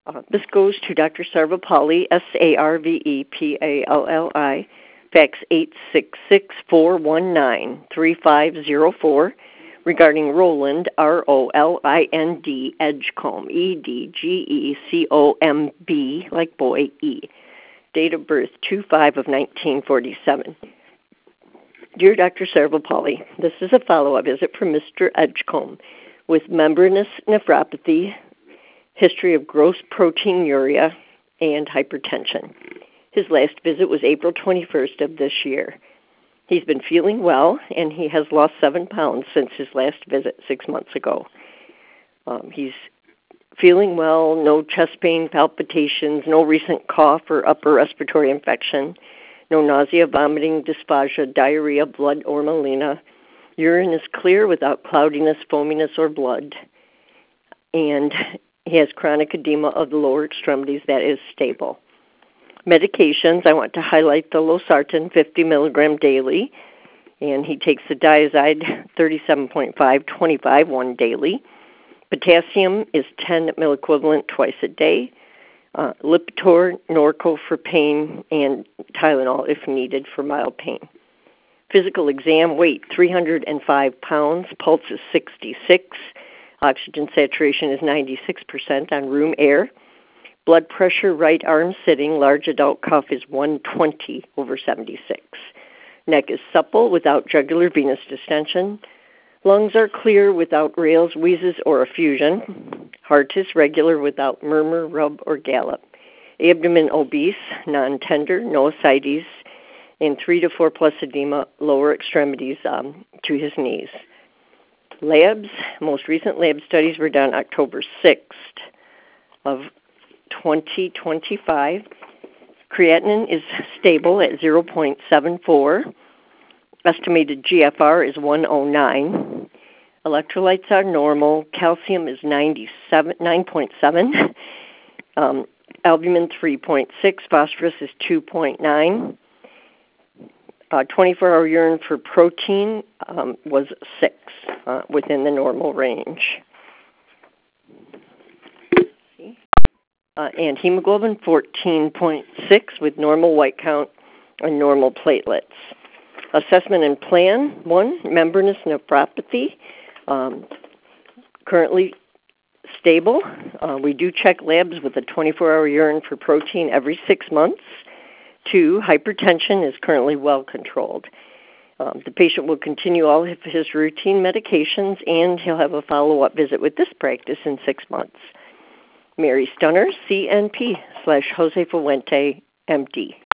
This goes to Dr. Sarvepalli, Sarvepalli, fax 866-419-3504, regarding Roland, Rolind, Edgecombe, Edgecomb, like boy, E. Date of birth, 2/5 of 1947. Dear Dr. Sarvepalli, this is a follow-up visit from Mr. Edgecombe with membranous nephropathy, history of gross proteinuria, and hypertension. His last visit was April 21st of this year. He's been feeling well, and he has lost 7 pounds since his last visit 6 months ago. He's feeling well, no chest pain, palpitations, no recent cough or upper respiratory infection, no nausea, vomiting, dysphagia, diarrhea, blood, or melena. Urine is clear without cloudiness, foaminess, or blood. And he has chronic edema of the lower extremities that is stable. Medications, I want to highlight the losartan 50 milligram daily, and he takes the Diazide 37.5, 25, one daily. Potassium is 10 milliequivalent twice a day. Lipitor, Norco for pain, and Tylenol if needed for mild pain. Physical exam, weight 305 pounds, pulse is 66. Oxygen saturation is 96% on room air. Blood pressure, right arm sitting, large adult cuff is 120/76. Neck is supple without jugular venous distension. Lungs are clear without rales, wheezes, or effusion. Heart is regular without murmur, rub, or gallop. Abdomen obese, non-tender, no ascites, and 3 to 4 plus edema, lower extremities to his knees. Labs, most recent lab studies were done October 6th of 2025. Creatinine is stable at 0.74. Estimated GFR is 109. Electrolytes are normal. Calcium is 9.7. Albumin 3.6. Phosphorus is 2.9. 24-hour urine for protein was 6, within the normal range. And hemoglobin 14.6 with normal white count and normal platelets. Assessment and plan, 1, membranous nephropathy, currently stable. We do check labs with a 24-hour urine for protein every 6 months. 2, hypertension is currently well controlled. The patient will continue all of his routine medications, and he'll have a follow-up visit with this practice in 6 months. Mary Stunner, CNP /Jose Fuente, MD.